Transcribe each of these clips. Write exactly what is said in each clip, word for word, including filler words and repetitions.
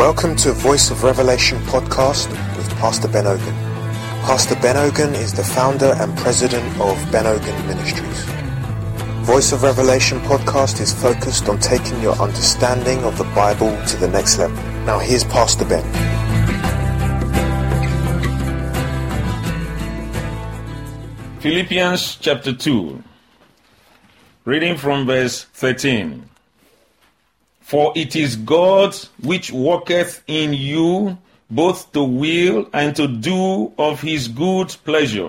Welcome to Voice of Revelation podcast with Pastor Ben Ogun. Pastor Ben Ogun is the founder and president of Ben Ogun Ministries. Voice of Revelation podcast is focused on taking your understanding of the Bible to the next level. Now here's Pastor Ben. Philippians chapter two, reading from verse thirteen. For it is God which worketh in you both to will and to do of his good pleasure.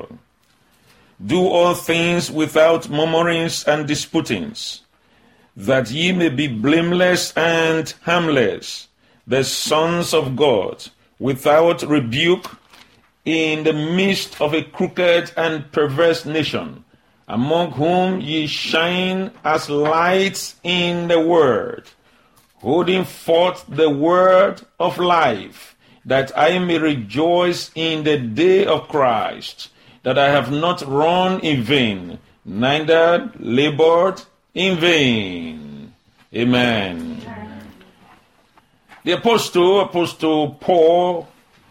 Do all things without murmurings and disputings, that ye may be blameless and harmless, the sons of God, without rebuke, in the midst of a crooked and perverse nation, among whom ye shine as lights in the word, holding forth the word of life, that I may rejoice in the day of Christ, that I have not run in vain, neither labored in vain. Amen. Amen. The apostle, Apostle Paul,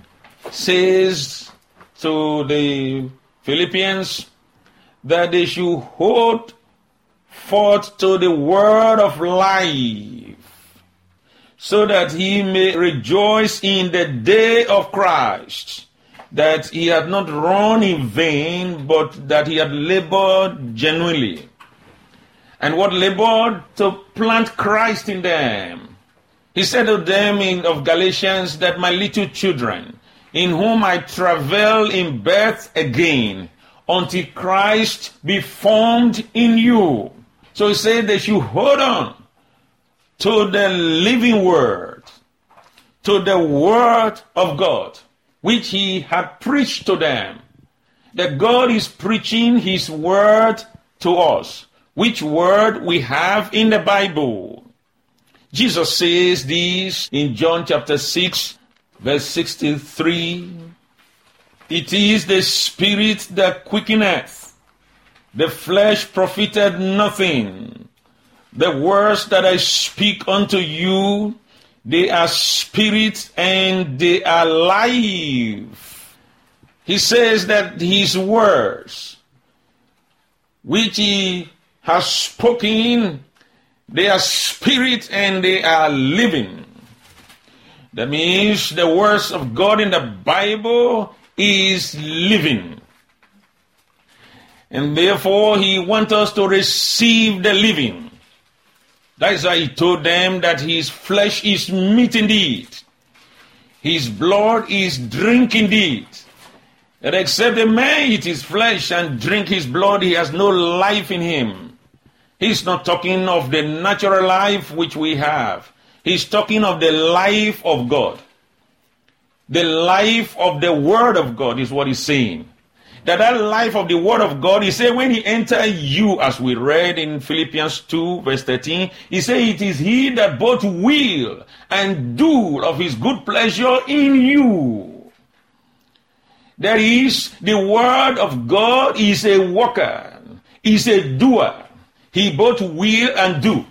says to the Philippians that they should hold forth to the word of life, so that he may rejoice in the day of Christ, that he had not run in vain, but that he had labored genuinely. And what labored? To plant Christ in them. He said to them in of Galatians that my little children, in whom I travail in birth again, until Christ be formed in you. So he said they should hold on to the living word, to the word of God, which he had preached to them. That God is preaching his word to us, which word we have in the Bible. Jesus says this in John chapter six, verse sixty-three. It is the spirit that quickeneth, the flesh profited nothing. The words that I speak unto you, they are spirit and they are life. He says that his words, which he has spoken, they are spirit and they are living. That means the words of God in the Bible is living. And therefore he wants us to receive the living. That is why he told them that his flesh is meat indeed. His blood is drink indeed. That except a man eat his flesh and drink his blood, he has no life in him. He's not talking of the natural life which we have. He's talking of the life of God. The life of the Word of God is what he's saying. That that life of the Word of God, he said, when he enter you, as we read in Philippians two, verse thirteen, he said, it is he that both will and do of his good pleasure in you. That is, the Word of God is a worker, is a doer. He both will and do.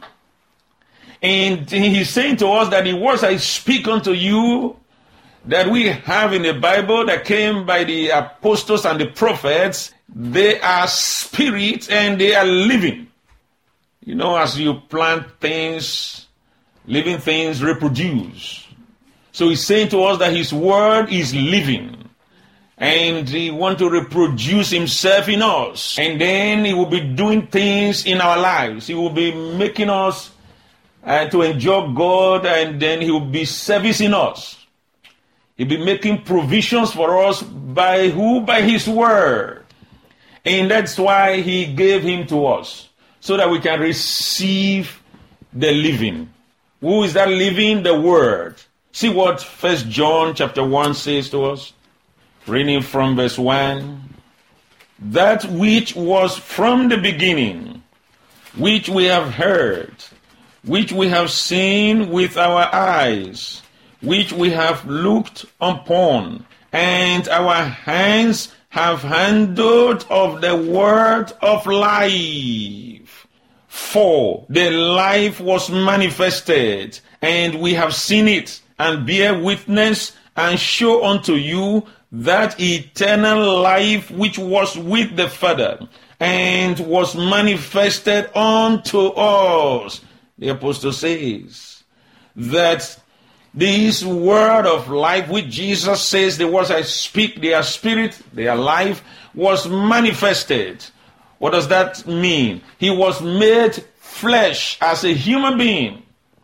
And he's saying to us that the words I speak unto you, that we have in the Bible that came by the apostles and the prophets, they are spirit and they are living. You know, as you plant things, living things reproduce. So he's saying to us that his word is living. And he wants to reproduce himself in us. And then he will be doing things in our lives. He will be making us uh, to enjoy God, and then he will be servicing us. He'll be making provisions for us by who? By his word. And that's why he gave him to us, so that we can receive the living. Who is that living? The word. See what First John chapter one says to us. Reading from verse one. That which was from the beginning, which we have heard, which we have seen with our eyes, which we have looked upon, and our hands have handled of the word of life. For the life was manifested, and we have seen it, and bear witness, and show unto you that eternal life which was with the Father, and was manifested unto us. The apostle says that this word of life which Jesus says, the words I speak, they are spirit, they are life, was manifested. What does that mean? He was made flesh as a human being.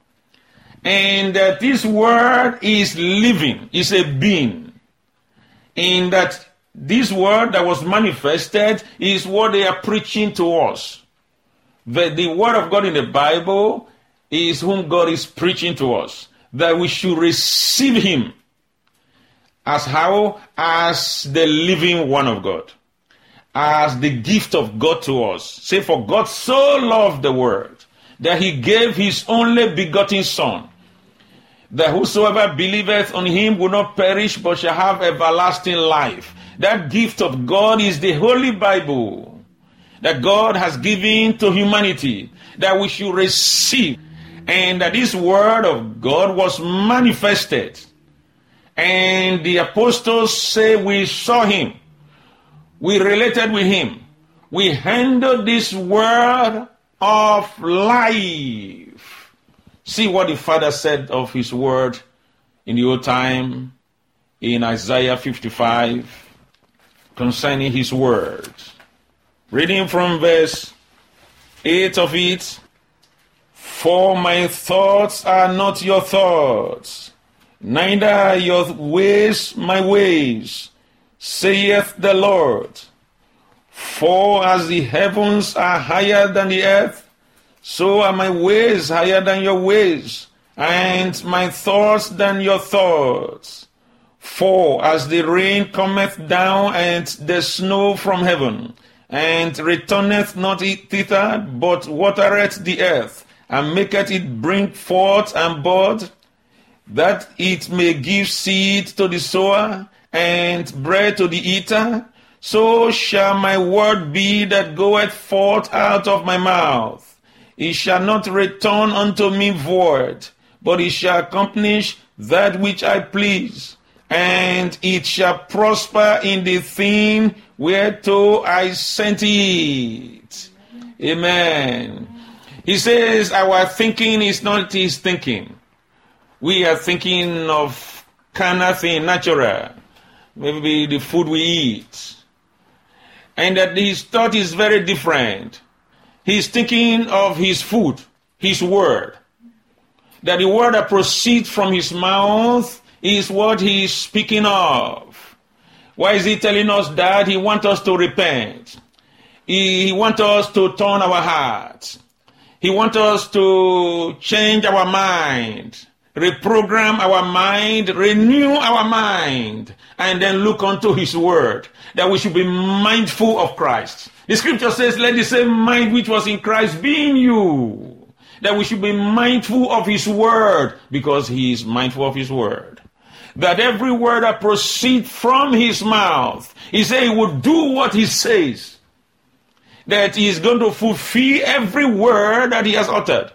And that this word is living, is a being. In that this word that was manifested is what they are preaching to us. The, the word of God in the Bible is whom God is preaching to us. That we should receive him as how? As the living one of God. As the gift of God to us. Say, for God so loved the world that he gave his only begotten Son, that whosoever believeth on him will not perish but shall have everlasting life. That gift of God is the Holy Bible that God has given to humanity, that we should receive. And that this word of God was manifested. And the apostles say we saw him. We related with him. We handled this word of life. See what the Father said of his word in the old time in Isaiah fifty-five concerning his word. Reading from verse eight of it. For my thoughts are not your thoughts, neither are your ways my ways, saith the Lord. For as the heavens are higher than the earth, so are my ways higher than your ways, and my thoughts than your thoughts. For as the rain cometh down and the snow from heaven, and returneth not thither, but watereth the earth, and maketh it bring forth and bud, that it may give seed to the sower, and bread to the eater, so shall my word be that goeth forth out of my mouth. It shall not return unto me void, but it shall accomplish that which I please, and it shall prosper in the thing whereto I sent it. Amen. He says our thinking is not his thinking. We are thinking of carnal thing, natural. Maybe the food we eat. And that his thought is very different. He's thinking of his food, his word. That the word that proceeds from his mouth is what he is speaking of. Why is he telling us that? He wants us to repent. He, he wants us to turn our hearts. He wants us to change our mind, reprogram our mind, renew our mind, and then look unto his word, that we should be mindful of Christ. The scripture says, let the same mind which was in Christ be in you, that we should be mindful of his word, because he is mindful of his word. That every word that proceeds from his mouth, he said he will do what he says. That he is going to fulfill every word that he has uttered.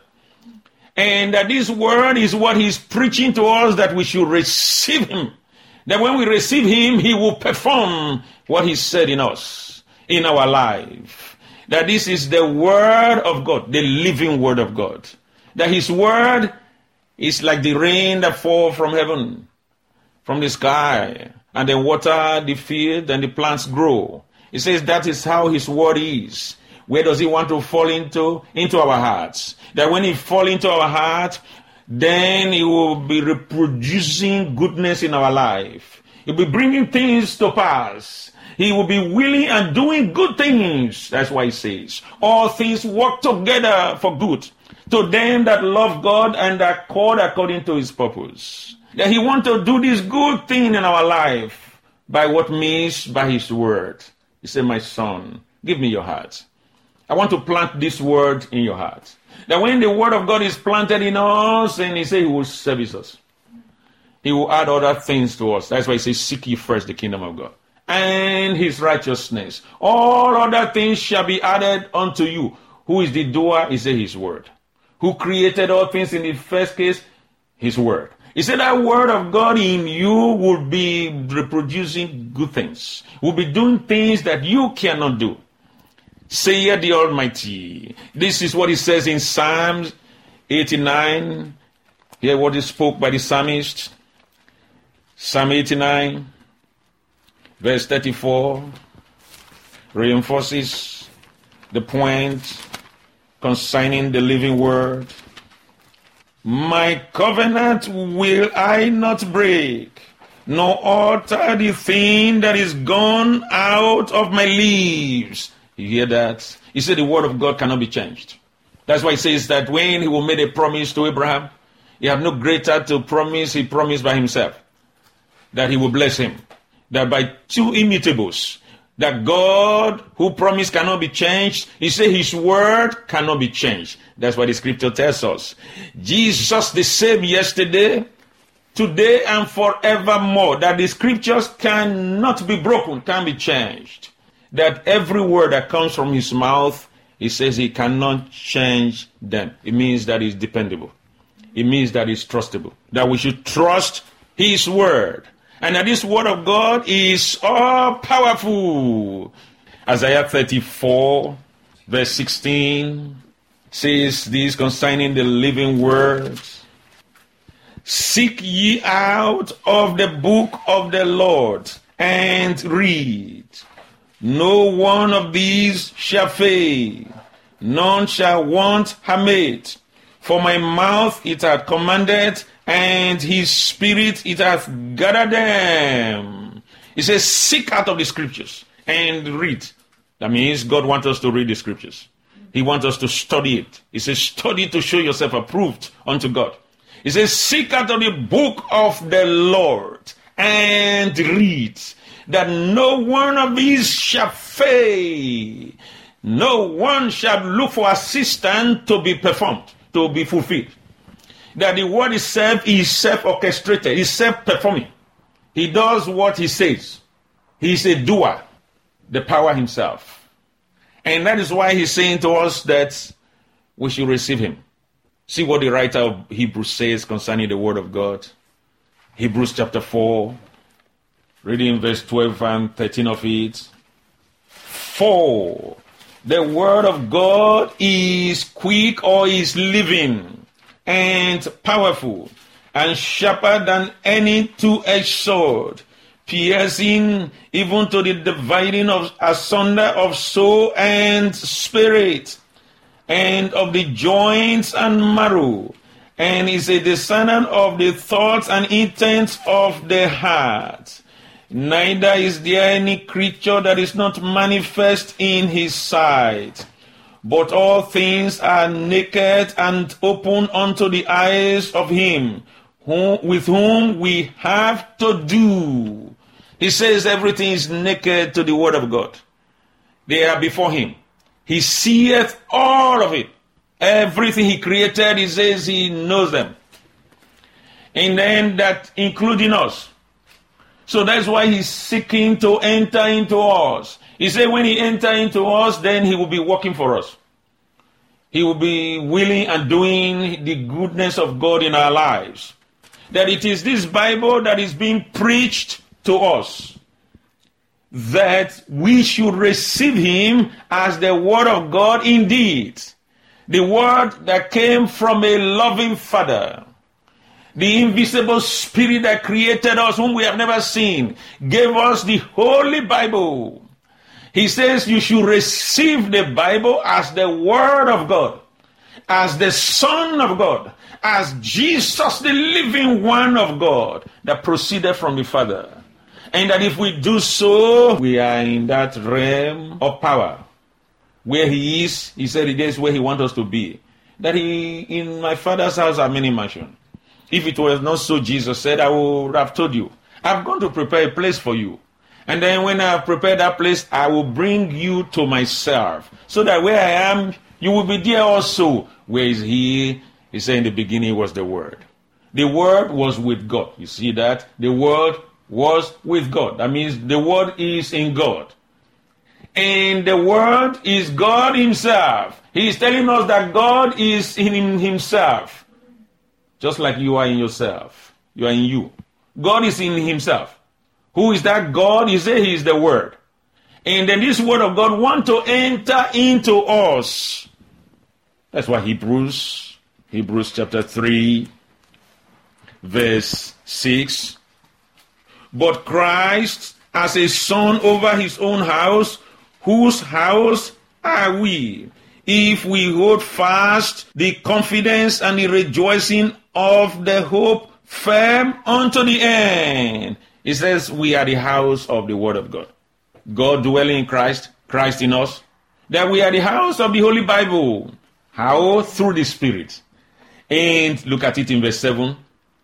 And that this word is what he's preaching to us, that we should receive him. That when we receive him, he will perform what he said in us, in our life. That this is the word of God, the living word of God. That his word is like the rain that falls from heaven, from the sky, and then water the field and the plants grow. He says that is how his word is. Where does he want to fall into? Into our hearts. That when he fall into our heart, then he will be reproducing goodness in our life. He'll be bringing things to pass. He will be willing and doing good things. That's why he says, all things work together for good to them that love God and are called according to his purpose. That he wants to do this good thing in our life by what means? By his word. He said, my son, give me your heart. I want to plant this word in your heart. That when the word of God is planted in us, and he said he will service us. He will add other things to us. That's why he says, seek ye first the kingdom of God and his righteousness. All other things shall be added unto you. Who is the doer? He said his word. Who created all things in the first case? His word. He said that word of God in you will be reproducing good things, will be doing things that you cannot do. Say the Almighty. This is what he says in Psalms eighty-nine. Hear what is spoke by the psalmist. Psalm eighty-nine, verse thirty-four, reinforces the point concerning the living word. My covenant will I not break, nor alter the thing that is gone out of my lips. You hear that? He said the word of God cannot be changed. That's why he says that when he will make a promise to Abraham, he had no greater to promise, he promised by himself that he will bless him. That by two immutables, that God who promised cannot be changed. He said his word cannot be changed. That's what the scripture tells us. Jesus the same yesterday, today, and forevermore. That the scriptures cannot be broken, can be changed. That every word that comes from his mouth, he says he cannot change them. It means that it's dependable. It means that it's trustable. That we should trust his word. And that this word of God is all powerful. Isaiah thirty-four, verse sixteen, says this concerning the living words. Seek ye out of the book of the Lord and read. No one of these shall fail, none shall want her mate. For my mouth it hath commanded, and his spirit it hath gathered them. He says, seek out of the scriptures and read. That means God wants us to read the scriptures. He wants us to study it. He says, study to show yourself approved unto God. He says, seek out of the book of the Lord and read, that no one of these shall fail. No one shall look for assistance to be performed, to be fulfilled. That the word itself is self-orchestrated, is self-performing. He does what he says. He's a doer, the power himself. And that is why he's saying to us that we should receive him. See what the writer of Hebrews says concerning the word of God. Hebrews chapter four, reading verse twelve and thirteen of it. For the word of God is quick, or is living, and powerful, and sharper than any two-edged sword, piercing even to the dividing of asunder of soul and spirit, and of the joints and marrow, and is a discerner of the thoughts and intents of the heart. Neither is there any creature that is not manifest in his sight, but all things are naked and open unto the eyes of him whom, with whom we have to do. He says everything is naked to the word of God. They are before him. He seeth all of it. Everything he created, he says he knows them. And then that including us. So that's why he's seeking to enter into us. He said when he enters into us, then he will be working for us. He will be willing and doing the goodness of God in our lives. That it is this Bible that is being preached to us, that we should receive him as the word of God indeed. The word that came from a loving Father. The invisible spirit that created us, whom we have never seen, gave us the Holy Bible. He says you should receive the Bible as the word of God, as the Son of God, as Jesus, the living one of God, that proceeded from the Father. And that if we do so, we are in that realm of power. Where he is, he said it is where he wants us to be. That he, in my Father's house are many mansions. If it was not so, Jesus said, I would have told you, I've gone to prepare a place for you. And then when I have prepared that place, I will bring you to myself. So that where I am, you will be there also. Where is he? He said in the beginning was the Word. The Word was with God. You see that? The Word was with God. That means the Word is in God. And the Word is God himself. He is telling us that God is in himself. Just like you are in yourself. You are in you. God is in himself. Who is that God? You say he is the Word. And then this Word of God wants to enter into us. That's why Hebrews, Hebrews chapter three, verse six. But Christ as a son over his own house, whose house are we? If we hold fast the confidence and the rejoicing of the hope firm unto the end. It says we are the house of the Word of God. God dwelling in Christ, Christ in us. That we are the house of the Holy Bible. How? Through the Spirit. And look at it in verse seven.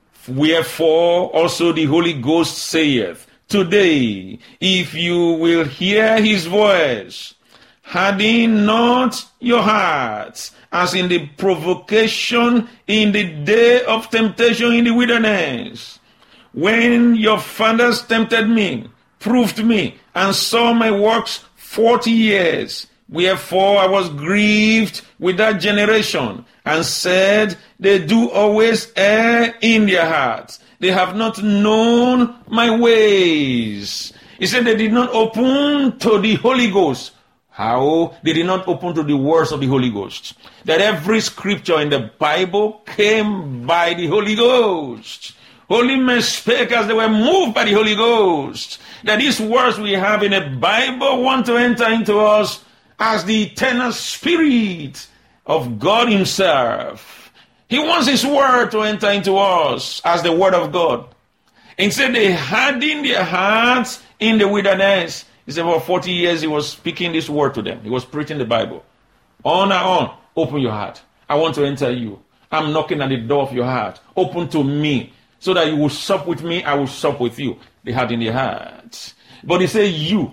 Wherefore also the Holy Ghost saith, today, if you will hear his voice, harden not your hearts, as in the provocation in the day of temptation in the wilderness, when your fathers tempted me, proved me, and saw my works forty years. Wherefore I was grieved with that generation, and said, they do always err in their hearts. They have not known my ways. He said they did not open to the Holy Ghost. How? They did not open to the words of the Holy Ghost. That every scripture in the Bible came by the Holy Ghost. Holy men spake as they were moved by the Holy Ghost. That these words we have in the Bible want to enter into us as the eternal Spirit of God himself. He wants his word to enter into us as the word of God. And said they hardened their hearts in the wilderness. He said for forty years he was speaking this word to them. He was preaching the Bible. On and on. Open your heart. I want to enter you. I'm knocking at the door of your heart. Open to me. So that you will sup with me, I will sup with you. They had in their hearts. But he said, you,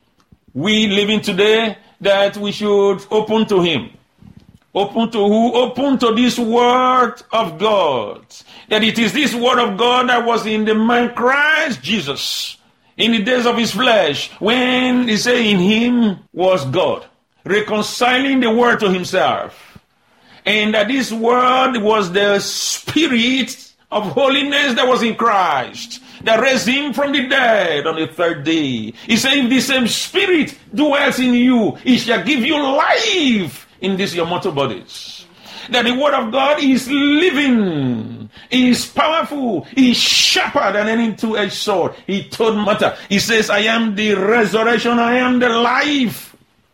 we living today, that we should open to him. Open to who? Open to this word of God. That it is this word of God that was in the man Christ Jesus. In the days of his flesh, when he said in him was God, reconciling the world to himself. And that this word was the Spirit of holiness that was in Christ, that raised him from the dead on the third day. He said, if the same Spirit dwells in you, he shall give you life in these your mortal bodies. That the word of God is living, is powerful, is sharper than any two-edged sword. He told Martha, he says, I am the resurrection, I am the life.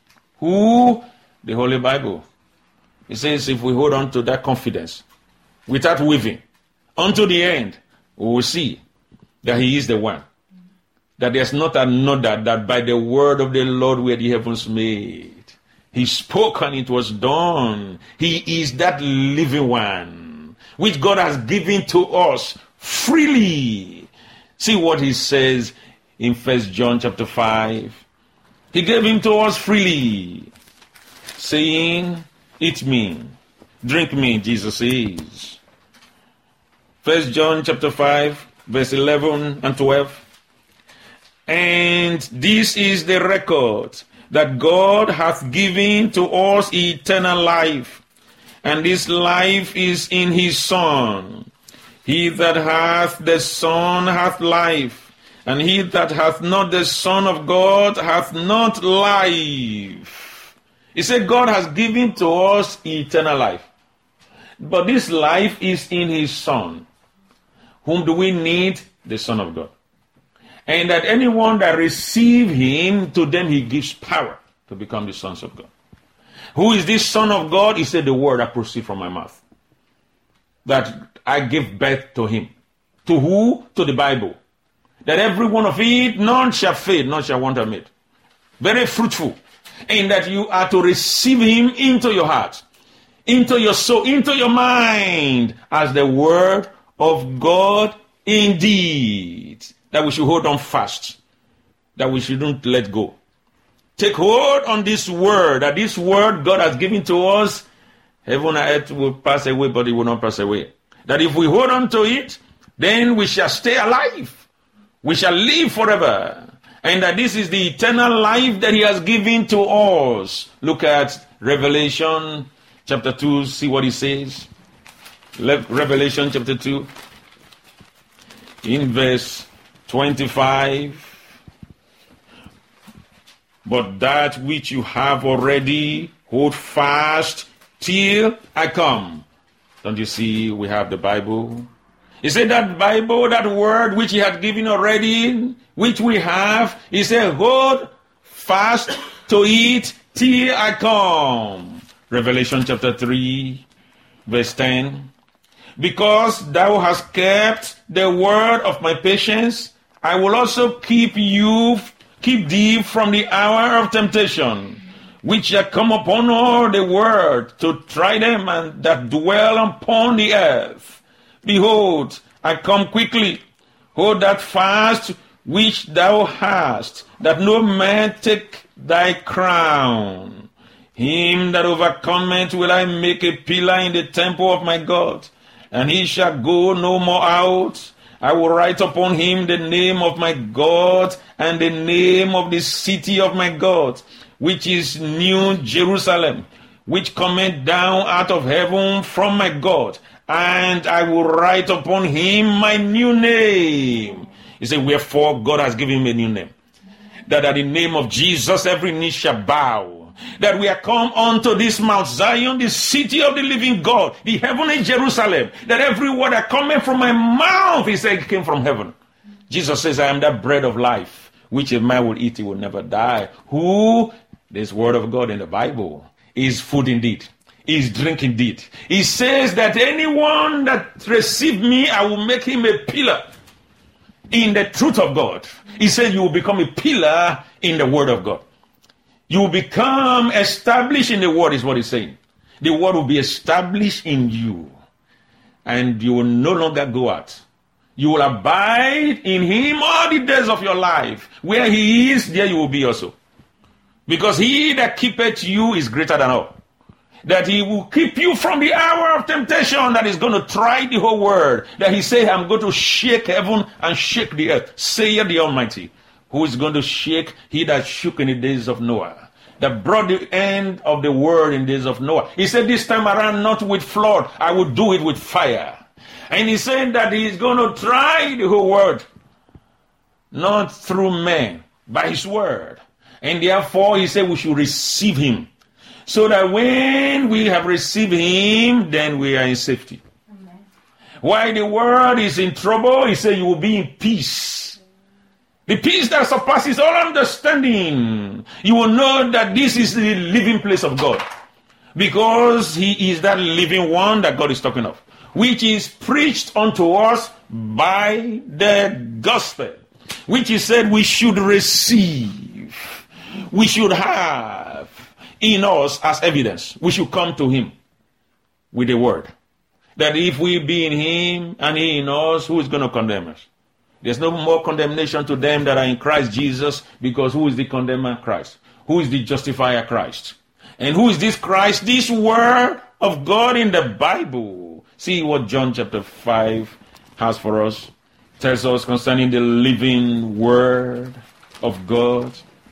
Who? The Holy Bible. He says, if we hold on to that confidence, without wavering, unto the end, we will see that he is the one. That there's not another, that by the word of the Lord were the heavens made. He spoke and it was done. He is that living one, which God has given to us freely. See what he says in First John chapter five. He gave him to us freely, saying, eat me, drink me, Jesus says. First John chapter five, verse eleven and twelve. And this is the record, that God hath given to us eternal life, and this life is in his Son. He that hath the Son hath life, and he that hath not the Son of God hath not life. He said God has given to us eternal life. But this life is in his Son. Whom do we need? The Son of God. And that anyone that receive him, to them he gives power to become the sons of God. Who is this Son of God? He said, the word that proceeds from my mouth. That I give birth to him. To who? To the Bible. That every one of it, none shall fade, none shall want amid. Very fruitful. And that you are to receive him into your heart, into your soul, into your mind, as the word of God indeed. That we should hold on fast. That we shouldn't let go. Take hold on this word, that this word God has given to us, heaven and earth will pass away, but it will not pass away. That if we hold on to it, then we shall stay alive. We shall live forever. And that this is the eternal life that he has given to us. Look at Revelation chapter two, see what he says. Revelation chapter two. in verse twenty-five. But that which you have already, hold fast till I come. Don't you see we have the Bible? He said that Bible, that word which he had given already, which we have, he said, hold fast to it till I come. Revelation chapter three, verse ten. Because thou hast kept the word of my patience, I will also keep you, keep thee from the hour of temptation, which shall come upon all the world to try them and that dwell upon the earth. Behold, I come quickly. Hold that fast which thou hast, that no man take thy crown. Him that overcometh will I make a pillar in the temple of my God, and he shall go no more out. I will write upon him the name of my God and the name of the city of my God, which is New Jerusalem, which cometh down out of heaven from my God, and I will write upon him my new name. He said, wherefore God has given him a new name, that at the name of Jesus every knee shall bow. That we are come unto this Mount Zion, the city of the living God, the heavenly Jerusalem, that every word that cometh from my mouth, he said, came from heaven. Jesus says, I am that bread of life, which a man will eat, he will never die. Who? This word of God in the Bible is food indeed, is drink indeed. He says that anyone that receive me, I will make him a pillar in the truth of God. He said you will become a pillar in the word of God. You will become established in the word, is what he's saying. The word will be established in you, and you will no longer go out. You will abide in him all the days of your life. Where he is, there you will be also. Because he that keepeth you is greater than all. That he will keep you from the hour of temptation that is going to try the whole world. That he said, I'm going to shake heaven and shake the earth. Saith the Almighty. Who is going to shake? He that shook in the days of Noah, that brought the end of the world in the days of Noah. He said, this time around, not with flood, I will do it with fire. And he said that he is going to try the whole world, not through men, by his word. And therefore, he said we should receive him, so that when we have received him, then we are in safety. Amen. While the world is in trouble, he said you will be in peace. The peace that surpasses all understanding. You will know that this is the living place of God, because he is that living one that God is talking of, which is preached unto us by the gospel, which he said we should receive, we should have in us as evidence. We should come to him with the word, that if we be in him and he in us, who is going to condemn us? There's no more condemnation to them that are in Christ Jesus, because who is the condemner? Christ. Who is the justifier? Christ. And who is this Christ? This word of God in the Bible. See what John chapter five has for us. Tells us concerning the living word of God.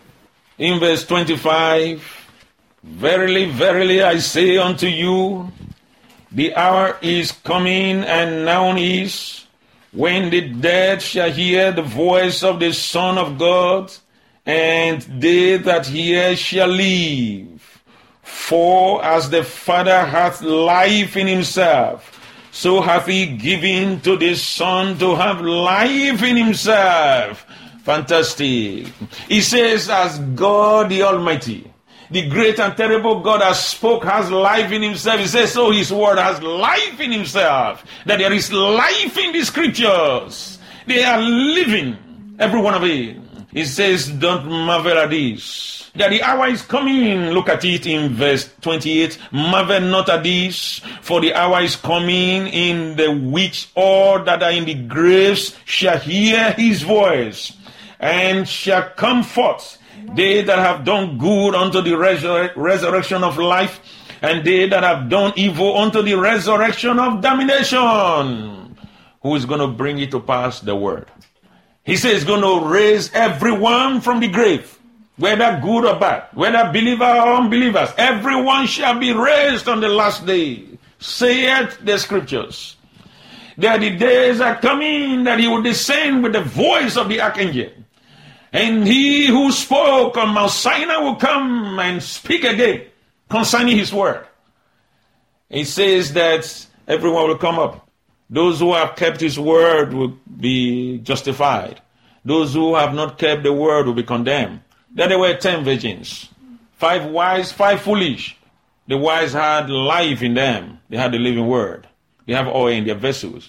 In verse twenty-five, verily, verily, I say unto you, the hour is coming, and now is, when the dead shall hear the voice of the Son of God, and they that hear shall live. For as the Father hath life in himself, so hath he given to the Son to have life in himself. Fantastic. He says, as God the Almighty, the great and terrible God has spoke, has life in himself. He says, so his word has life in himself. That there is life in the scriptures. They are living, every one of it. He says, don't marvel at this, that the hour is coming. Look at it in verse twenty-eight. Marvel not at this, for the hour is coming, in the which all that are in the graves shall hear his voice, and shall come forth, they that have done good unto the resur- resurrection of life, and they that have done evil unto the resurrection of damnation. Who is going to bring it to pass? The word. He says he's going to raise everyone from the grave, whether good or bad, whether believer or unbelievers. Everyone shall be raised on the last day, saith the scriptures. that the days are coming that he will descend with the voice of the archangel. And he who spoke on Mount Sinai will come and speak again concerning his word. He says that everyone will come up. Those who have kept his word will be justified. Those who have not kept the word will be condemned. Then there were ten virgins. Five wise, five foolish. The wise had life in them. They had the living word. They have oil in their vessels.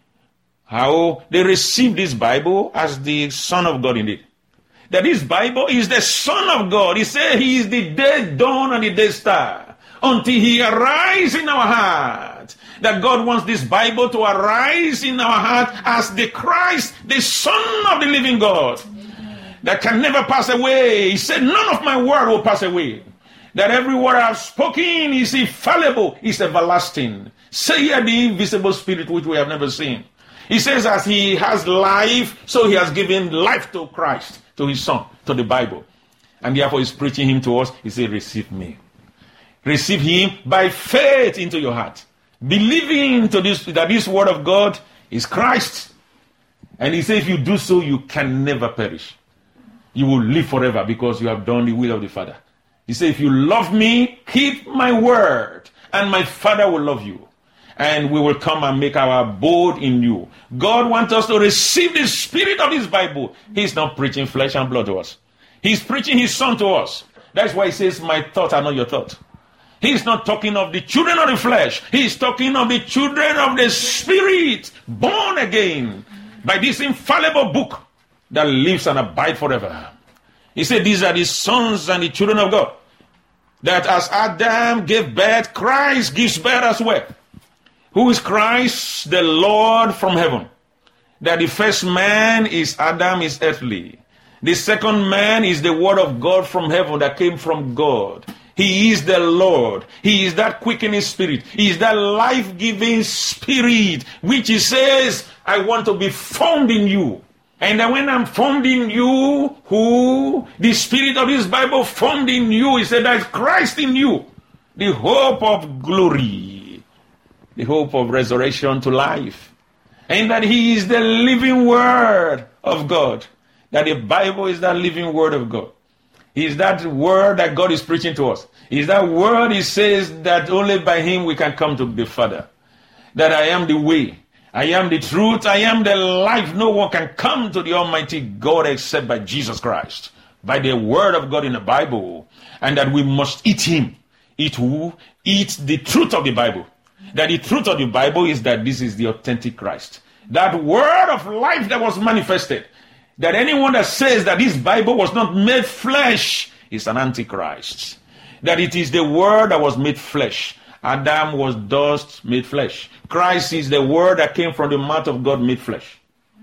How they received this Bible as the Son of God indeed. That this Bible is the Son of God. He said he is the day dawn and the day star. Until he arise in our heart. That God wants this Bible to arise in our heart as the Christ, the Son of the living God. That can never pass away. He said, none of my word will pass away. That every word I've spoken is infallible, is everlasting. Say here the invisible spirit which we have never seen. He says as he has life, so he has given life to Christ, to his Son, to the Bible. And therefore he's preaching him to us. He said, receive me. Receive him by faith into your heart. Believing to this, that this word of God is Christ. And he said, if you do so, you can never perish. You will live forever because you have done the will of the Father. He said, if you love me, keep my word, and my Father will love you. And we will come and make our abode in you. God wants us to receive the spirit of this Bible. He's not preaching flesh and blood to us. He's preaching his Son to us. That's why he says, my thoughts are not your thoughts. He's not talking of the children of the flesh. He's talking of the children of the Spirit, born again by this infallible book that lives and abides forever. He said, these are the sons and the children of God. That as Adam gave birth, Christ gives birth as well. Who is Christ? The Lord from heaven. That the first man is Adam, is earthly. The second man is the word of God from heaven that came from God. He is the Lord. He is that quickening spirit. He is that life-giving spirit, which he says, I want to be formed in you. And that when I'm formed in you, who? The spirit of this Bible formed in you. He said, that's Christ in you. The hope of glory. The hope of resurrection to life. And that he is the living word of God. That the Bible is that living word of God. He is that word that God is preaching to us. He is that word he says that only by him we can come to the Father. That I am the way. I am the truth. I am the life. No one can come to the Almighty God except by Jesus Christ. By the word of God in the Bible. And that we must eat him. Eat who? Eat the truth of the Bible. That the truth of the Bible is that this is the authentic Christ. That word of life that was manifested. That anyone that says that this Bible was not made flesh is an antichrist. That it is the word that was made flesh. Adam was dust made flesh. Christ is the word that came from the mouth of God made flesh.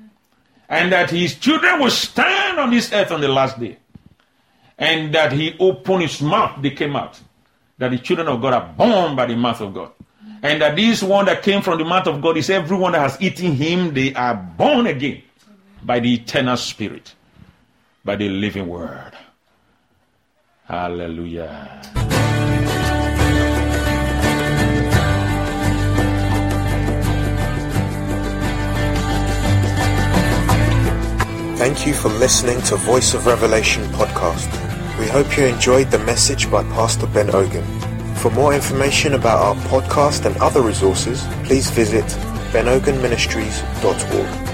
And that his children will stand on this earth on the last day. And that he opened his mouth, they came out. That the children of God are born by the mouth of God. And that this one that came from the mouth of God is everyone that has eaten him, they are born again. By the eternal spirit. By the living word. Hallelujah. Thank you for listening to Voice of Revelation podcast. We hope you enjoyed the message by Pastor Ben Ogun. For more information about our podcast and other resources, please visit ben ogun ministries dot org.